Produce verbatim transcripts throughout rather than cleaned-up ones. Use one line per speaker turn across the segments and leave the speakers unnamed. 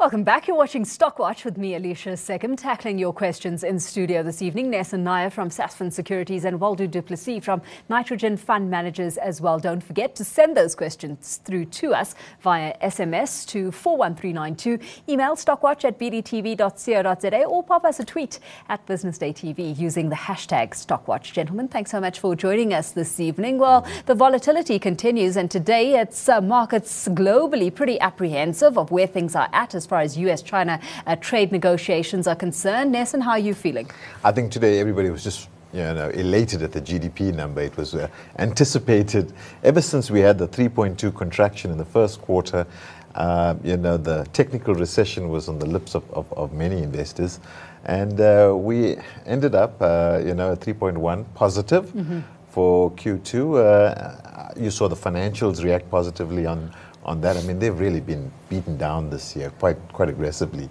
Welcome back. You're watching Stockwatch with me, Alicia Sekham, tackling your questions in studio this evening. Nesson Nair from Sasfin Securities and Waldo du Plessis from Nitrogen Fund Managers as well. Don't forget to send those questions through to us via S M S to four one three nine two, email stockwatch at b d t v dot co dot z a or pop us a tweet at Business Day T V using the hashtag Stockwatch. Gentlemen, thanks so much for joining us this evening. Well, the volatility continues, and today it's uh, markets globally pretty apprehensive of where things are at as far as U S China uh, trade negotiations are concerned. Nesson, how are you feeling?
I think today everybody was just you know, elated at the G D P number. It was uh, anticipated ever since we had the three point two contraction in the first quarter. Uh, you know, the technical recession was on the lips of, of, of many investors. And uh, we ended up, uh, you know, at three point one positive mm-hmm. for Q two. Uh, you saw the financials react positively on on that. I mean, they've really been beaten down this year quite quite aggressively.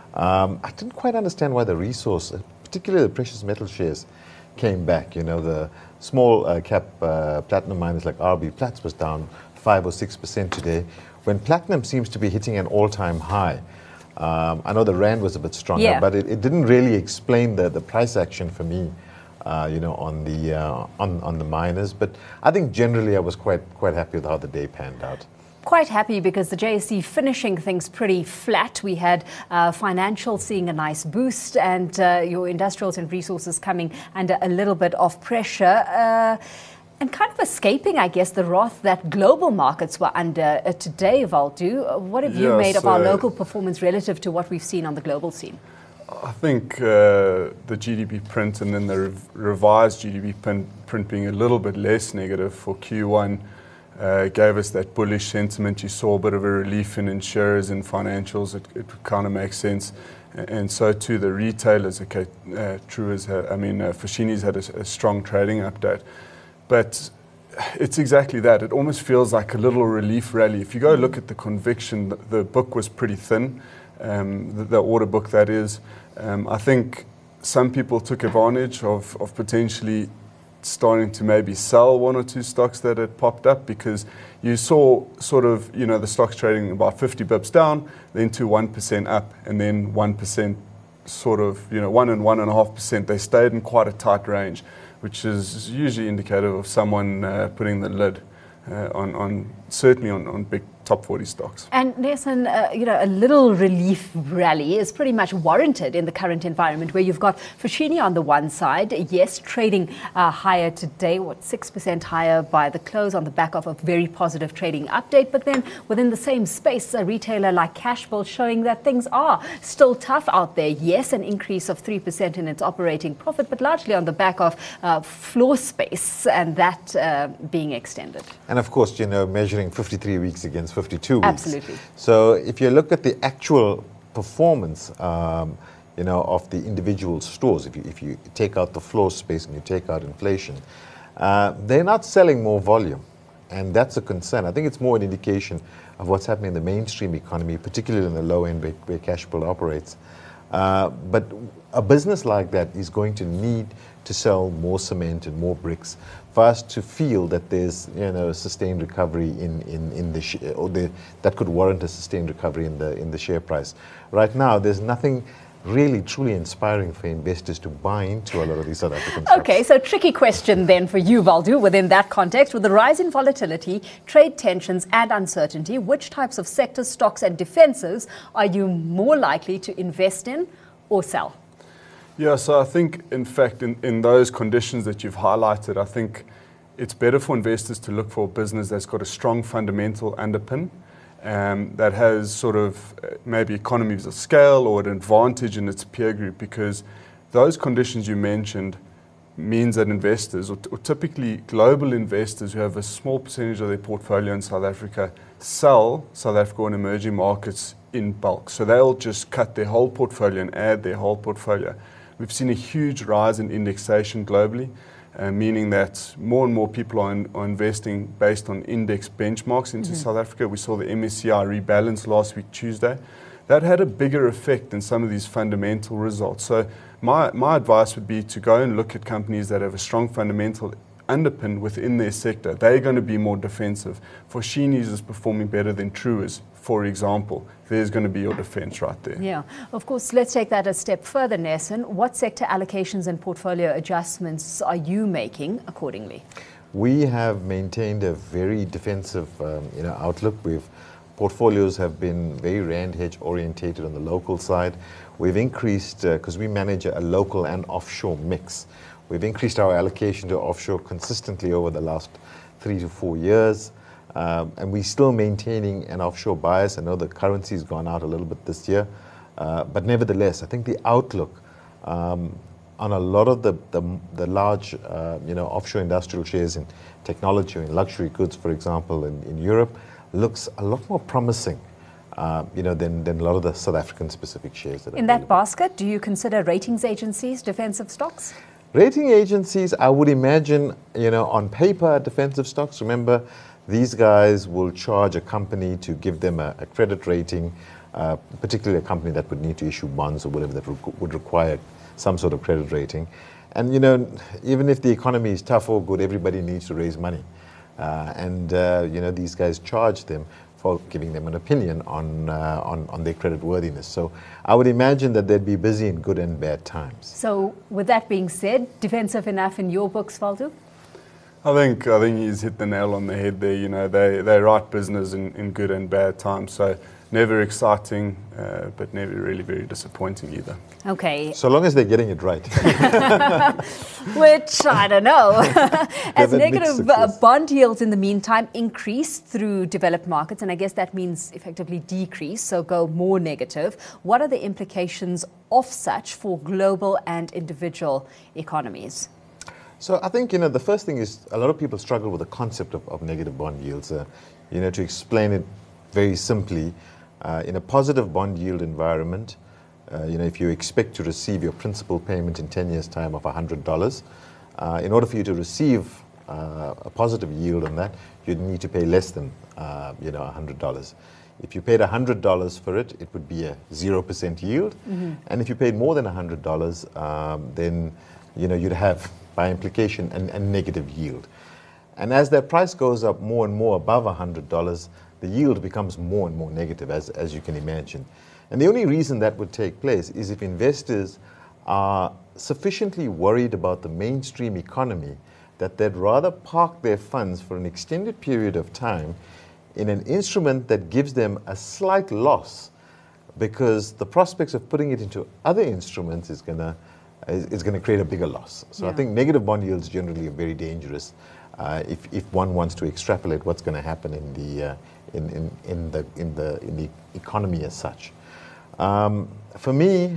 Um, I didn't quite understand why the resource, particularly the precious metal shares, came back. You know, the small uh, cap uh, platinum miners like R B Plats was down five or six percent today, when platinum seems to be hitting an all-time high. Um, I know the rand was a bit stronger, yeah. but it, it didn't really explain the, the price action for me. Uh, you know, on the uh, on on the miners. But I think generally I was quite quite happy with how the day panned out.
Quite happy because the J S E finishing things pretty flat. We had uh, financial seeing a nice boost, and uh, your industrials and resources coming under a little bit of pressure. Uh, And kind of escaping, I guess, the wrath that global markets were under uh, today, Waldo. Uh, what have you
yes,
made of our
uh,
local performance relative to what we've seen on the global scene?
I think uh, the G D P print and then the rev revised G D P print, print being a little bit less negative for Q one uh, gave us that bullish sentiment. You saw a bit of a relief in insurers and financials. It, it kind of makes sense. And so too the retailers. Okay, uh, Truworths, I mean, uh, Foschini's had a, a strong trading update. But it's exactly that. It almost feels like a little relief rally. If you go look at the conviction, the, the book was pretty thin, um, the, the order book that is. Um, I think some people took advantage of, of potentially starting to maybe sell one or two stocks that had popped up, because you saw sort of, you know, the stocks trading about fifty bips down, then to one percent up, and then one percent sort of, you know, one and one and a half percent. They stayed in quite a tight range, which is usually indicative of someone uh, putting the lid uh, on, on, certainly on, on big top forty stocks.
And Nesson, uh, you know, a little relief rally is pretty much warranted in the current environment, where you've got Foschini on the one side, yes, trading uh, higher today, what, six percent higher by the close on the back of a very positive trading update. But then within the same space, a retailer like Cashbuild showing that things are still tough out there. Yes, an increase of three percent in its operating profit, but largely on the back of uh, floor space and that uh, being extended.
And of course, you know, measuring fifty-three weeks against fifty-two weeks.
Absolutely.
So if you look at the actual performance, um, you know, of the individual stores, if you, if you take out the floor space and you take out inflation, uh, they're not selling more volume. And that's a concern. I think it's more an indication of what's happening in the mainstream economy, particularly in the low end where, where Cashbuild operates. Uh, but a business like that is going to need to sell more cement and more bricks for us to feel that there's, you know, a sustained recovery in, in, in the, sh or the that could warrant a sustained recovery in the in the share price. Right now, there's nothing really truly inspiring for investors to buy into a lot of these South African stocks.
Okay, so tricky question then for you, Waldo, within that context. With the rise in volatility, trade tensions and uncertainty, which types of sectors, stocks and defenses are you more likely to invest in or sell?
Yeah, so I think, in fact, in, in those conditions that you've highlighted, I think it's better for investors to look for a business that's got a strong fundamental underpin, um, that has sort of uh, maybe economies of scale or an advantage in its peer group, because those conditions you mentioned means that investors, or, or typically global investors who have a small percentage of their portfolio in South Africa, sell South Africa and emerging markets in bulk. So they'll just cut their whole portfolio and add their whole portfolio. We've seen a huge rise in indexation globally, uh, meaning that more and more people are, in, are investing based on index benchmarks into mm-hmm. South Africa. We saw the M S C I rebalance last week, Tuesday. That had a bigger effect than some of these fundamental results. So my, my advice would be to go and look at companies that have a strong fundamental underpin within their sector. They're going to be more defensive. Foschini's is performing better than Truworths. for example, there's going to be your defense right there.
Yeah, of course, let's take that a step further, Nelson. What sector allocations and portfolio adjustments are you making accordingly?
We have maintained a very defensive um, you know, outlook. We've portfolios have been very rand hedge orientated on the local side. We've increased, because uh, we manage a local and offshore mix, we've increased our allocation to offshore consistently over the last three to four years. Um, and we're still maintaining an offshore bias. I know the currency's gone out a little bit this year. Uh, but nevertheless, I think the outlook um, on a lot of the, the, the large uh, you know, offshore industrial shares in technology or in luxury goods, for example, in, in Europe, looks a lot more promising uh, you know, than, than a lot of the South African specific shares. That
in that basket, do you consider ratings agencies defensive stocks?
Rating agencies, I would imagine, you know, on paper, defensive stocks. Remember, these guys will charge a company to give them a, a credit rating, uh, particularly a company that would need to issue bonds or whatever that re- would require some sort of credit rating. And, you know, even if the economy is tough or good, everybody needs to raise money. Uh, and, uh, you know, these guys charge them for giving them an opinion on, uh, on, on their credit worthiness. So I would imagine that they'd be busy in good and bad times.
So with that being said, defensive enough in your books, Valdu?
I think I think he's hit the nail on the head there. You know, they, they write business in, in good and bad times. So never exciting, uh, but never really very disappointing either.
Okay.
So long as they're getting it right.
Which, I don't know. As
They've had
negative
mixed
uh,
success.
bond yields in the meantime increase through developed markets, and I guess that means effectively decrease, so go more negative. What are the implications of such for global and individual economies?
So I think, you know, the first thing is a lot of people struggle with the concept of, of negative bond yields. Uh, you know, to explain it very simply, uh, in a positive bond yield environment, uh, you know, if you expect to receive your principal payment in ten years' time of one hundred dollars, uh, in order for you to receive uh, a positive yield on that, you'd need to pay less than, uh, you know, one hundred dollars. If you paid one hundred dollars for it, it would be a zero percent yield. Mm-hmm. And if you paid more than one hundred dollars, um, then, you know, you'd have, by implication, a, a negative yield. And as that price goes up more and more above one hundred dollars, the yield becomes more and more negative, as, as you can imagine. And the only reason that would take place is if investors are sufficiently worried about the mainstream economy that they'd rather park their funds for an extended period of time in an instrument that gives them a slight loss, because the prospects of putting it into other instruments is going to is, is going to create a bigger loss. So
Yeah.
I think negative bond yields generally are very dangerous uh, if, if one wants to extrapolate what's going to happen in the uh, in, in, in the in the in the economy as such. Um, for me,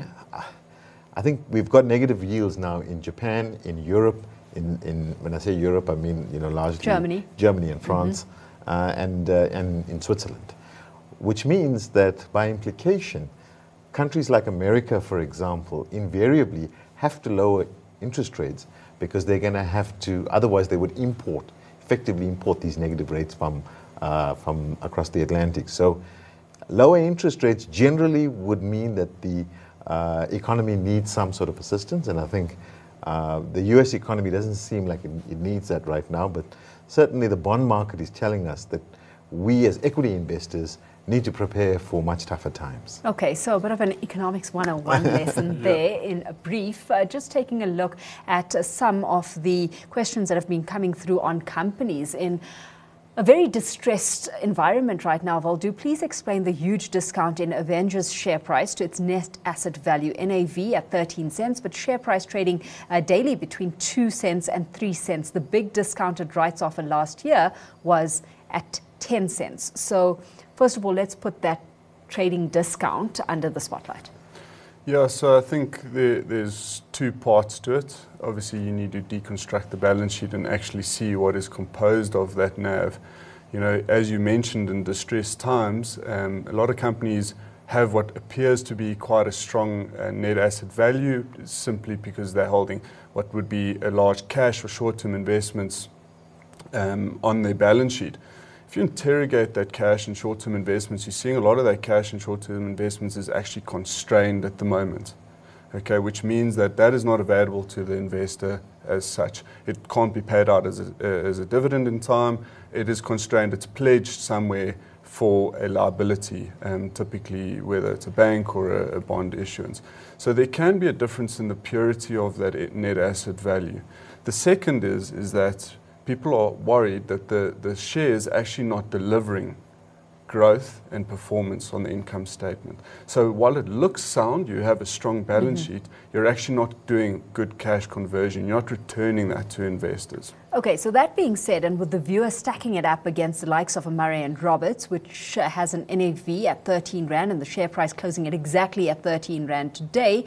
I think we've got negative yields now in Japan, in Europe. In, in when I say Europe, I mean, you know, largely
Germany.
Germany and France, mm-hmm. uh, and uh, and in Switzerland, which means that by implication, countries like America, for example, invariably have to lower interest rates because they're going to have to. Otherwise, they would import, effectively import these negative rates from uh, from across the Atlantic. So, lower interest rates generally would mean that the uh, economy needs some sort of assistance, and I think. Uh, the U S economy doesn't seem like it, it needs that right now, but certainly the bond market is telling us that we as equity investors need to prepare for much tougher times.
Okay, so a bit of an economics one oh one lesson there in a brief. Uh, just taking a look at uh, some of the questions that have been coming through on companies in a very distressed environment right now. Valdu, please explain the huge discount in Avengers share price to its net asset value, N A V at thirteen cents, but share price trading uh, daily between two cents and three cents. The big discounted rights offer last year was at ten cents. So first of all, let's put that trading discount under the spotlight.
Yeah, so I think there, there's two parts to it. Obviously, you need to deconstruct the balance sheet and actually see what is composed of that N A V. You know, as you mentioned, in distressed times, um, a lot of companies have what appears to be quite a strong uh, net asset value, simply because they're holding what would be a large cash or short-term investments um, on their balance sheet. If you interrogate that cash and short-term investments, you're seeing a lot of that cash and short-term investments is actually constrained at the moment, okay, which means that that is not available to the investor as such. It can't be paid out as a, uh, as a dividend in time. It is constrained. It's pledged somewhere for a liability, um, typically whether it's a bank or a, a bond issuance. So there can be a difference in the purity of that net asset value. The second is, is that people are worried that the, the share is actually not delivering growth and performance on the income statement. So while it looks sound, you have a strong balance mm-hmm. sheet, you're actually not doing good cash conversion. You're not returning that to investors.
Okay, so that being said, and with the viewer stacking it up against the likes of a Murray and Roberts, which uh, has an N A V at thirteen rand and the share price closing at exactly at thirteen rand today,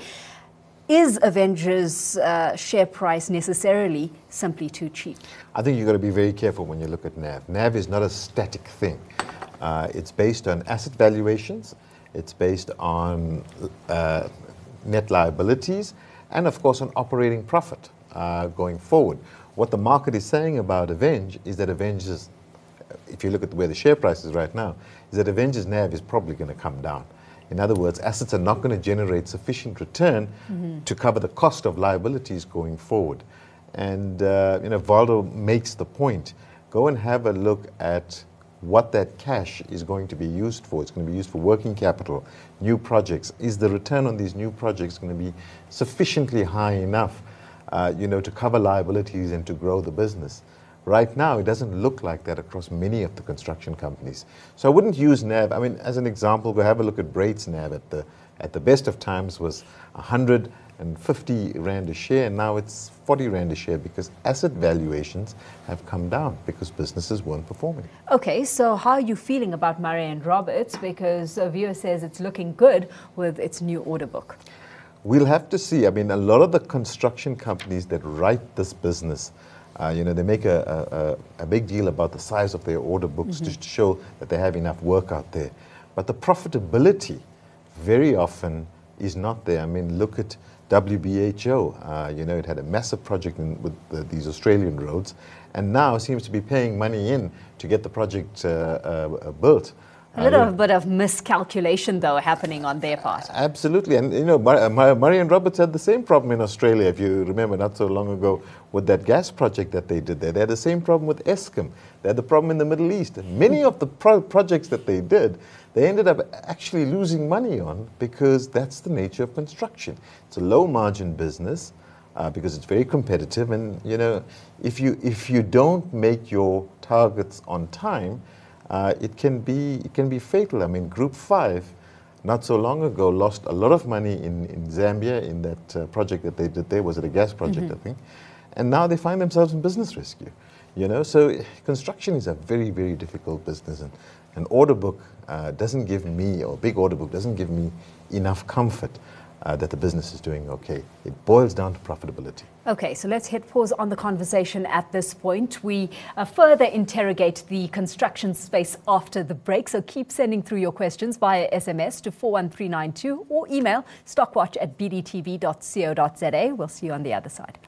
is Avengers' uh, share price necessarily simply too cheap?
I think you've got to be very careful when you look at N A V. N A V is not a static thing. Uh, it's based on asset valuations, it's based on uh, net liabilities, and of course on operating profit uh, going forward. What the market is saying about Aveng is that Avengers, if you look at where the share price is right now, is that Avengers' N A V is probably going to come down. In other words, assets are not going to generate sufficient return mm-hmm. to cover the cost of liabilities going forward. And uh, you know, Waldo makes the point. Go and have a look at what that cash is going to be used for. It's going to be used for working capital, new projects. Is the return on these new projects going to be sufficiently high enough, uh, you know, to cover liabilities and to grow the business? Right now, it doesn't look like that across many of the construction companies. So I wouldn't use N A V. I mean, as an example, go have a look at Brait's N A V. At the, at the best of times was one hundred fifty rand a share, and now it's forty rand a share because asset valuations have come down because businesses weren't performing.
Okay, so how are you feeling about Murray and Roberts? Because a viewer says it's looking good with its new order book.
We'll have to see. I mean, a lot of the construction companies that write this business, Uh, you know, they make a, a, a big deal about the size of their order books mm-hmm. to show that they have enough work out there. But the profitability very often is not there. I mean, look at W B H O. Uh, you know, it had a massive project in, with the, these Australian roads, and now seems to be paying money in to get the project uh, uh, built.
A little uh, bit of miscalculation, though, happening on their part.
Absolutely. And, you know, Murray and Roberts had the same problem in Australia, if you remember, not so long ago, with that gas project that they did there. They had the same problem with Eskom. They had the problem in the Middle East. And many of the pro projects that they did, they ended up actually losing money on because that's the nature of construction. It's a low-margin business uh, because it's very competitive. And, you know, if you, if you don't make your targets on time, Uh, it can be it can be fatal. I mean, Group Five, not so long ago, lost a lot of money in, in Zambia in that uh, project that they did there. Was it a gas project, mm-hmm. I think? And now they find themselves in business rescue. You know, so construction is a very, very difficult business, and an order book uh, doesn't give me, or a big order book doesn't give me enough comfort Uh, that the business is doing okay. It boils down to profitability.
Okay, so let's hit pause on the conversation at this point. We uh, further interrogate the construction space after the break, so keep sending through your questions via S M S to four one three nine two or email stockwatch at b d t v dot co dot z a. We'll see you on the other side.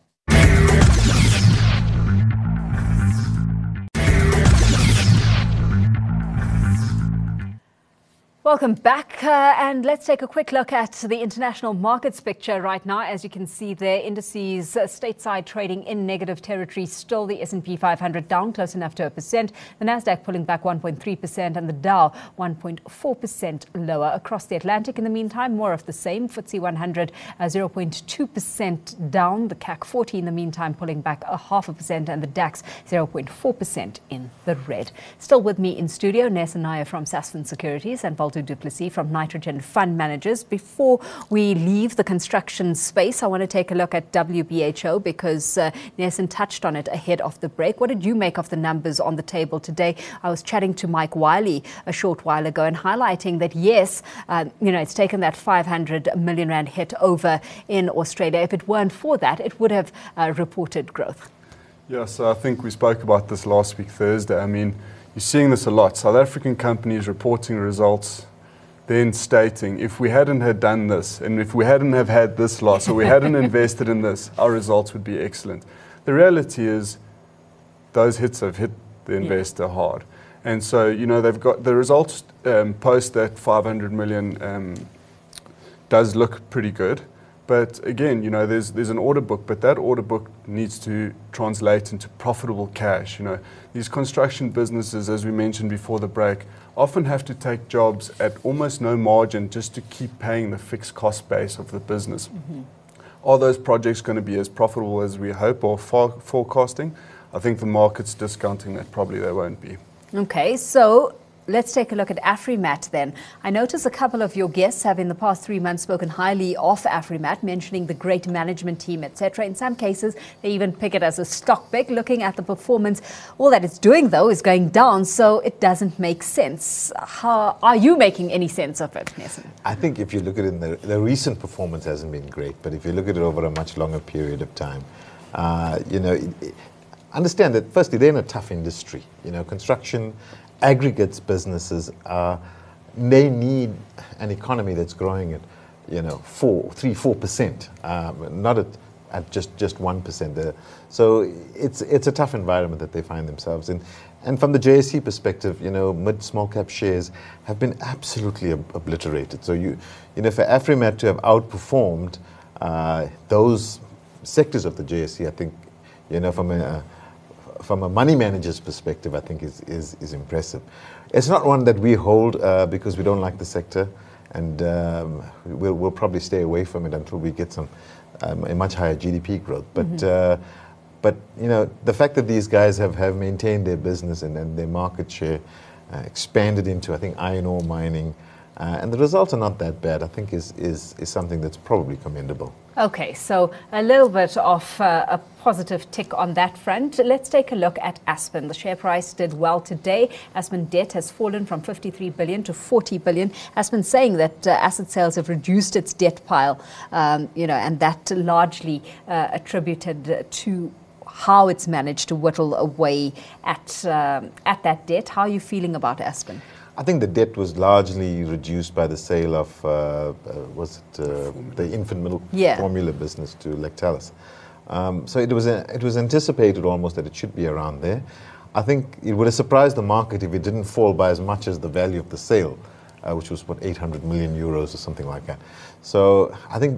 Welcome back, uh, and let's take a quick look at the international markets picture right now. As you can see there, indices uh, stateside trading in negative territory. Still the S and P five hundred down close enough to a percent. The Nasdaq pulling back one point three percent and the Dow one point four percent lower. Across the Atlantic in the meantime, more of the same. F T S E one hundred uh, zero point two percent down. The C A C forty in the meantime pulling back a half a percent and the DAX zero point four percent in the red. Still with me in studio, Nessa Naya from Sasfin Securities and Waldo du Plessis from Nitrogen Fund Managers. Before we leave the construction space, I want to take a look at W B H O because uh, Nelson touched on it ahead of the break. What did you make of the numbers on the table today? I was chatting to Mike Wiley a short while ago and highlighting that, yes, uh, you know, it's taken that five hundred million rand hit over in Australia. If it weren't for that, it would have uh, reported growth.
Yeah, so I think we spoke about this last week, Thursday. I mean, you're seeing this a lot. South African companies reporting results, then stating, if we hadn't had done this, and if we hadn't have had this loss, or we hadn't invested in this, our results would be excellent. The reality is, those hits have hit the investor yeah. hard. And so, you know, they've got the results um, post that five hundred million um, does look pretty good. But again, you know, there's there's an order book, but that order book needs to translate into profitable cash. You know, these construction businesses, as we mentioned before the break, often have to take jobs at almost no margin just to keep paying the fixed cost base of the business. Mm-hmm. Are those projects going to be as profitable as we hope or for- forecasting? I think the market's discounting that probably they won't be.
Okay, so let's take a look at Afrimat then. I notice a couple of your guests have in the past three months spoken highly of Afrimat, mentioning the great management team, et cetera. In some cases, they even pick it as a stock pick. Looking at the performance, all that it's doing, though, is going down, so it doesn't make sense. How are you making any sense of it, Nelson?
I think if you look at it, in the, the recent performance hasn't been great, but if you look at it over a much longer period of time, uh, you know, it, it, understand that, firstly, they're in a tough industry. You know, construction, aggregates businesses, uh, they need an economy that's growing at, you know, four, three, four percent, um, not at, at just just one percent. Uh, so it's it's a tough environment that they find themselves in. And from the J S E perspective, you know, mid small cap shares have been absolutely ob- obliterated. So you you know, for Afrimat to have outperformed uh, those sectors of the J S E, I think, you know, from a From a money manager's perspective, I think is, is, is impressive. It's not one that we hold uh, because we don't like the sector, and um, we'll, we'll probably stay away from it until we get some um, a much higher G D P growth. But mm-hmm. uh, but you know, the fact that these guys have, have maintained their business and, and their market share uh, expanded into, I think, iron ore mining, uh, and the results are not that bad, I think is, is, is something that's probably commendable.
Okay, so a little bit of uh, a positive tick on that front. Let's take a look at Aspen. The share price did well today. Aspen debt has fallen from fifty-three billion to forty billion. Aspen saying that uh, asset sales have reduced its debt pile, um, you know, and that largely uh, attributed to how it's managed to whittle away at um, at that debt. How are you feeling about Aspen?
I think the debt was largely reduced by the sale of, uh, uh, was it uh, the infant milk
yeah.
formula business to Lactalis. Um, so it was a, it was anticipated almost that it should be around there. I think it would have surprised the market if it didn't fall by as much as the value of the sale, uh, which was what, eight hundred million euros or something like that. So I think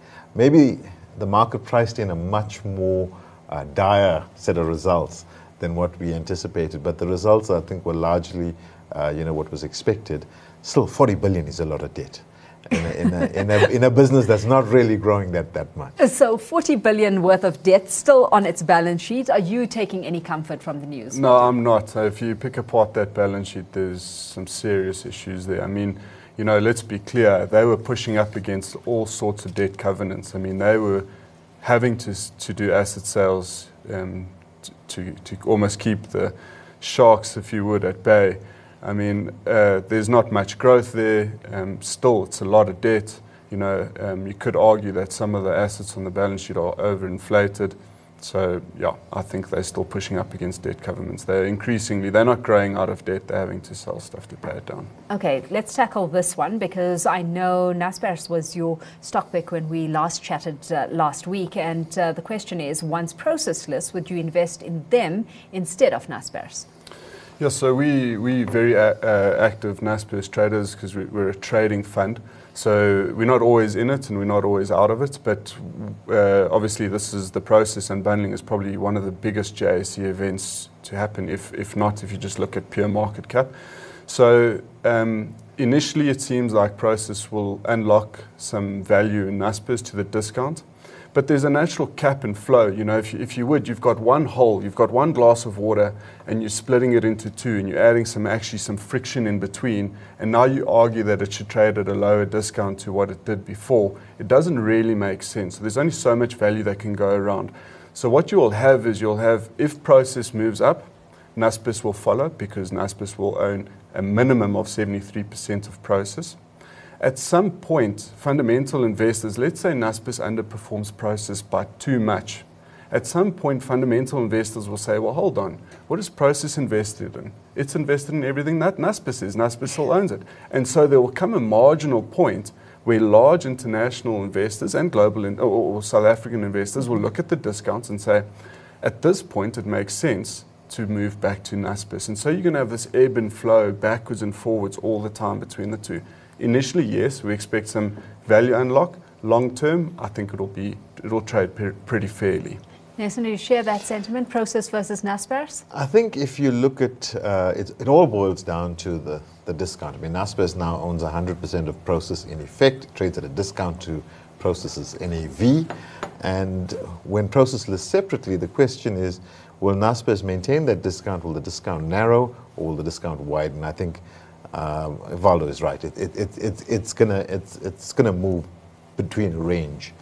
maybe the market priced in a much more uh, dire set of results than what we anticipated. But the results, I think, were largely Uh, you know, what was expected. Still, forty billion is a lot of debt in a, in a, in a, in a business that's not really growing that, that much.
So forty billion worth of debt still on its balance sheet. Are you taking any comfort from the news?
No, I'm not. If you pick apart that balance sheet, there's some serious issues there. I mean, you know, let's be clear. They were pushing up against all sorts of debt covenants. I mean, they were having to to do asset sales um, to, to to almost keep the sharks, if you would, at bay. I mean, uh, there's not much growth there. Um, still, it's a lot of debt. You know, um, you could argue that some of the assets on the balance sheet are overinflated. So, yeah, I think they're still pushing up against debt covenants. They're increasingly, they're not growing out of debt. They're having to sell stuff to pay it down.
Okay, let's tackle this one because I know Naspers was your stock pick when we last chatted uh, last week. And uh, the question is, once processless, would you invest in them instead of Naspers?
Yeah, so we we very uh, uh, active Naspers traders because we, we're a trading fund. So we're not always in it and we're not always out of it. But uh, obviously, this is the process, and bundling is probably one of the biggest J S E events to happen. If if not, if you just look at pure market cap. So um, initially, it seems like process will unlock some value in Naspers to the discount. But there's a natural cap and flow. You know, if you, if you would, you've got one hole, you've got one glass of water, and you're splitting it into two, and you're adding some actually some friction in between. And now you argue that it should trade at a lower discount to what it did before. It doesn't really make sense. So there's only so much value that can go around. So what you will have is you'll have, if process moves up, Naspers will follow because Naspers will own a minimum of seventy-three percent of process. At some point, fundamental investors, let's say Naspers underperforms process by too much. At some point, fundamental investors will say, well, hold on, what is process invested in? It's invested in everything that Naspers is. Naspers still owns it. And so there will come a marginal point where large international investors and global in, or, or South African investors will look at the discounts and say, at this point, it makes sense to move back to Naspers. And so you're going to have this ebb and flow backwards and forwards all the time between the two. Initially, yes, we expect some value unlock. long term, I think it'll be it'll trade pre- pretty fairly.
Nelson, do you share that sentiment, Prosus versus Naspers?
I think if you look at uh, it, it all boils down to the, the discount. I mean, Naspers now owns one hundred percent of Prosus in effect, it trades at a discount to Prosus's N A V. And when Prosus lists separately, the question is, will Naspers maintain that discount? Will the discount narrow, or will the discount widen? I think um, Valdo is right. It, it, it, it, it's gonna it's it's gonna move between a range.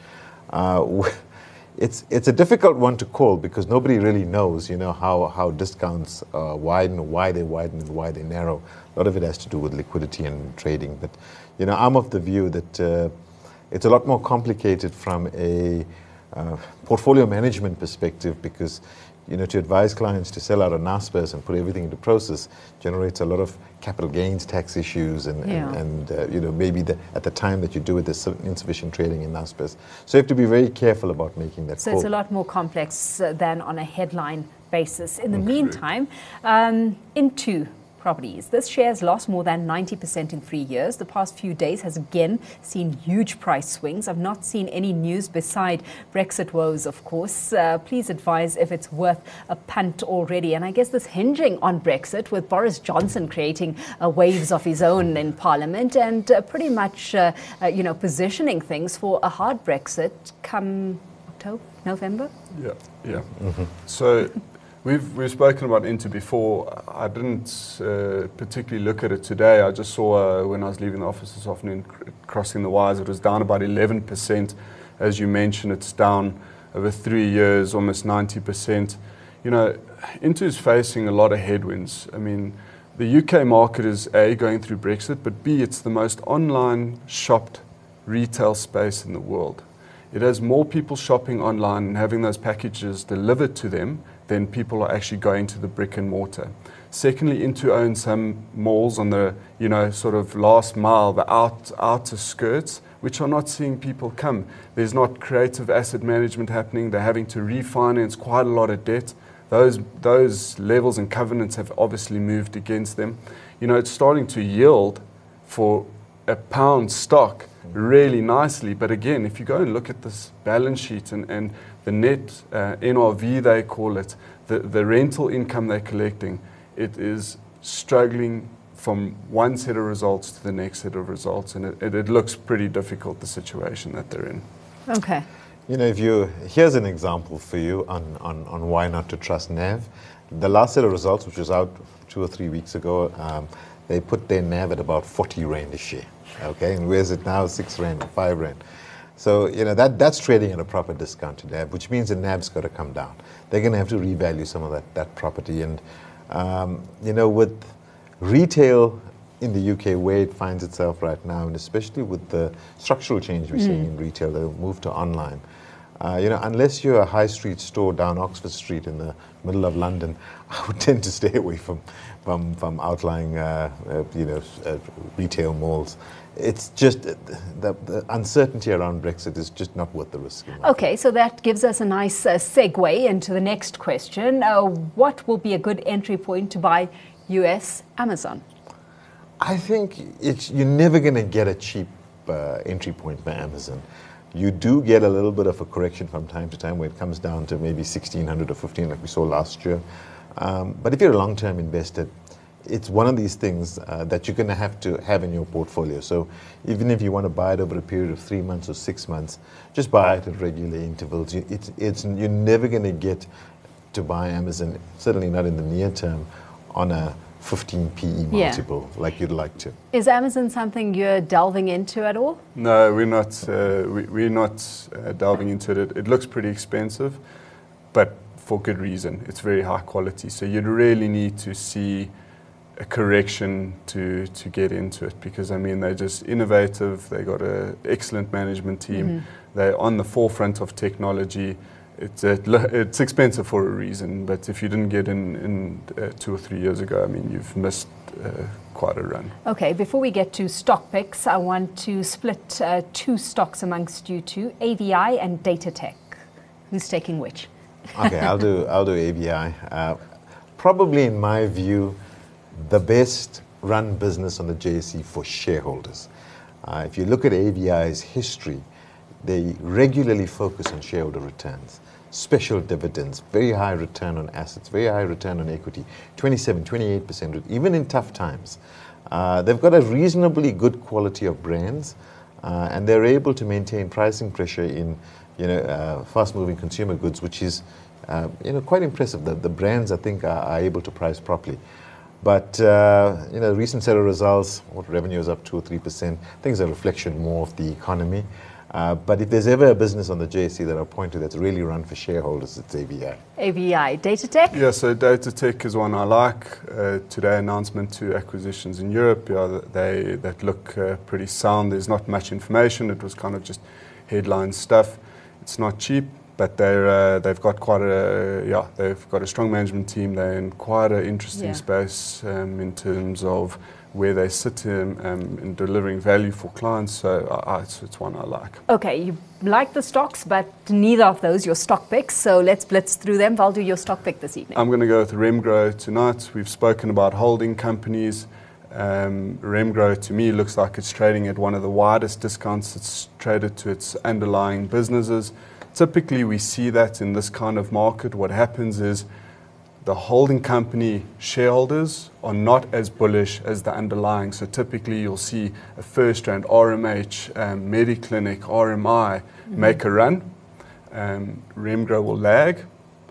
Uh, It's it's a difficult one to call because nobody really knows, you know, how how discounts uh, widen, why they widen, and why they narrow. A lot of it has to do with liquidity and trading. But, you know, I'm of the view that uh, it's a lot more complicated from a uh, portfolio management perspective because, you know, to advise clients to sell out of Naspers and put everything into Prosus generates a lot of capital gains tax issues and,
Yeah.
and, and uh, you know, maybe the, at the time that you do it, there's some insufficient trading in Naspers. So you have to be very careful about making that
So
call.
it's a lot more complex uh, than on a headline basis. In the meantime, um, into properties. This share has lost more than ninety percent in three years. The past few days has again seen huge price swings. I've not seen any news beside Brexit woes, of course. Uh, please advise if it's worth a punt already. And I guess this hinging on Brexit with Boris Johnson creating uh, waves of his own in Parliament and uh, pretty much, uh, uh, you know, positioning things for a hard Brexit come October, November?
Yeah, yeah. Mm-hmm. So we've we've spoken about Into before. I didn't uh, particularly look at it today. I just saw uh, when I was leaving the office this afternoon, cr- crossing the wires, it was down about eleven percent. As you mentioned, it's down over three years, almost ninety percent. You know, Into is facing a lot of headwinds. I mean, the U K market is A, going through Brexit, but B, it's the most online shopped retail space in the world. It has more people shopping online and having those packages delivered to them than people are actually going to the brick and mortar. Secondly, Into owns some malls on the, you know, sort of last mile, the out, outer skirts, which are not seeing people come. There's not creative asset management happening. They're having to refinance quite a lot of debt. Those, those levels and covenants have obviously moved against them. You know, it's starting to yield for a pound stock really nicely. But again, if you go and look at this balance sheet and, and the net uh, N R V, they call it, the, the rental income they're collecting, it is struggling from one set of results to the next set of results. And it, it, it looks pretty difficult, the situation that they're in.
Okay.
You know, if you, here's an example for you on, on, on why not to trust N A V. The last set of results, which was out two or three weeks ago, um, they put their N A V at about forty rand a share. Okay, and where's it now? Six rand, five rand. So, you know, that, that's trading at a proper discount to N A V, which means the N A V's got to come down. They're going to have to revalue some of that, that property. And, um, you know, with retail in the U K, where it finds itself right now, and especially with the structural change we're mm. seeing in retail, the move to online, uh, you know, unless you're a high street store down Oxford Street in the middle of London, I would tend to stay away from from, from outlying, uh, uh, you know, uh, retail malls. It's just uh, the, the uncertainty around Brexit is just not worth the risk.
Okay, so that gives us a nice uh, segue into the next question. Uh, what will be a good entry point to buy U S Amazon?
I think it's, you're never going to get a cheap uh, entry point by Amazon. You do get a little bit of a correction from time to time where it comes down to maybe sixteen hundred or fifteen like we saw last year. Um, but if you're a long-term investor, it's one of these things uh, that you're going to have to have in your portfolio. So even if you want to buy it over a period of three months or six months, just buy it at regular intervals. You, it's, it's, you're never going to get to buy Amazon, certainly not in the near term, on a fifteen P E multiple yeah. like you'd like to.
Is Amazon something you're delving into at all?
No, we're not. Uh, we, we're not uh, delving into it. It looks pretty expensive, but for good reason. It's very high quality. So you'd really need to see a correction to to get into it, because I mean they're just innovative. They got an excellent management team. Mm-hmm. They're on the forefront of technology. It's uh, it's expensive for a reason, but if you didn't get in, in uh, two or three years ago, I mean, you've missed uh, quite a run.
Okay, before we get to stock picks, I want to split uh, two stocks amongst you two, A V I and Datatec. Who's taking which?
Okay, I'll do I'll do A V I. Uh, probably, in my view, the best run business on the J S E for shareholders. Uh, if you look at A V I's history, they regularly focus on shareholder returns, special dividends, very high return on assets, very high return on equity, twenty-seven, twenty-eight percent, even in tough times. Uh, they've got a reasonably good quality of brands, uh, and they're able to maintain pricing pressure in, you know, uh, fast-moving consumer goods, which is, uh, you know, quite impressive. The, the brands, I think, are, are able to price properly. But, uh, you know, recent set of results, what revenue is up two or three percent, I think is a reflection more of the economy. Uh, but if there's ever a business on the J S E that I'll point to that's really run for shareholders, it's A V I.
A V I. Datatec?
Yeah, so Datatec is one I like. Uh, today, announcement to acquisitions in Europe, yeah, they that look uh, pretty sound. There's not much information. It was kind of just headline stuff. It's not cheap, but they're uh, they've got quite a yeah they've got a strong management team. They're in quite an interesting
Yeah.
space um, in terms of where they sit in, um, in delivering value for clients. So I, I, it's, it's one I like.
Okay, you like the stocks, but neither of those your stock picks. So let's blitz through them. Val, do your stock pick this evening.
I'm going to go with Remgro tonight. We've spoken about holding companies. Um, Remgro, to me, looks like it's trading at one of the widest discounts it's traded to its underlying businesses. Typically, we see that in this kind of market. What happens is the holding company shareholders are not as bullish as the underlying. So typically, you'll see a FirstRand, R M H, um, Mediclinic, R M I mm-hmm. make a run. Um, Remgro will lag.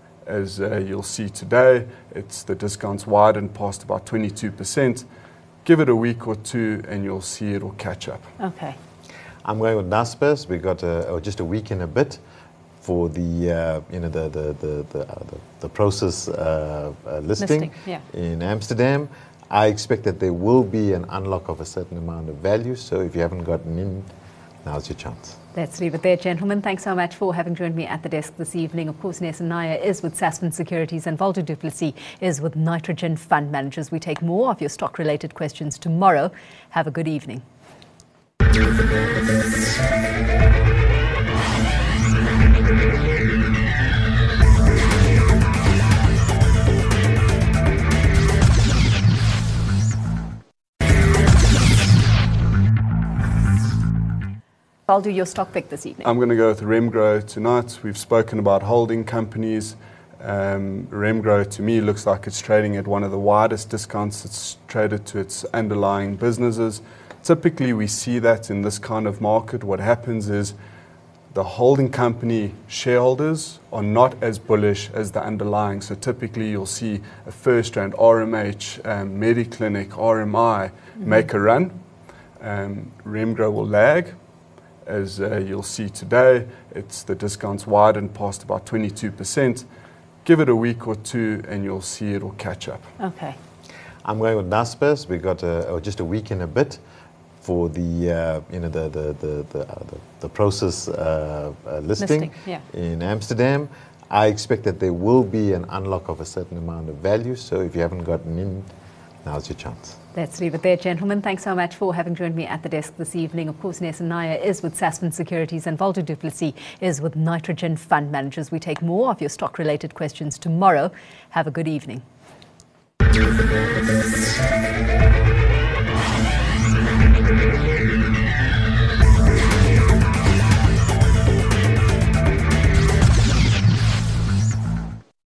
As uh, you'll see today, it's the discounts widened past about twenty-two percent. Give it a week or two and you'll see it will catch up.
Okay.
I'm going with Naspers. We got a, oh, just a week and a bit for the uh, you know the the the the, uh, the, the process uh, uh, listing,
listing yeah.
in Amsterdam. I expect that there will be an unlock of a certain amount of value. So if you haven't gotten in, now's your chance.
Let's leave it there, gentlemen. Thanks so much for having joined me at the desk this evening. Of course, Nesson Nair is with Sasfin Securities and Waldo du Plessis is with Nitrogen Fund Managers. We take more of your stock-related questions tomorrow. Have a good evening. I'll do your stock pick this evening.
I'm going to go with Remgro tonight. We've spoken about holding companies. Um, Remgro, to me, looks like it's trading at one of the widest discounts it's traded to its underlying businesses. Typically, we see that in this kind of market. What happens is the holding company shareholders are not as bullish as the underlying. So typically, you'll see a FirstRand, R M H, um, Mediclinic, R M I mm-hmm. make a run. Um, Remgro will lag. As uh, you'll see today, it's the discounts widened past about twenty-two percent. Give it a week or two and you'll see it will catch up.
Okay.
I'm going with Naspers. We got a, oh, just a week and a bit for the uh, you know the the the the, uh, the, the process uh, uh, listing,
listing yeah.
in Amsterdam. I expect that there will be an unlock of a certain amount of value. So if you haven't gotten in, now's your chance.
Let's leave it there, gentlemen. Thanks so much for having joined me at the desk this evening. Of course, Nesson Nair is with Sasfin Securities and Waldo du Plessis is with Nitrogen Fund Managers. We take more of your stock-related questions tomorrow. Have a good evening.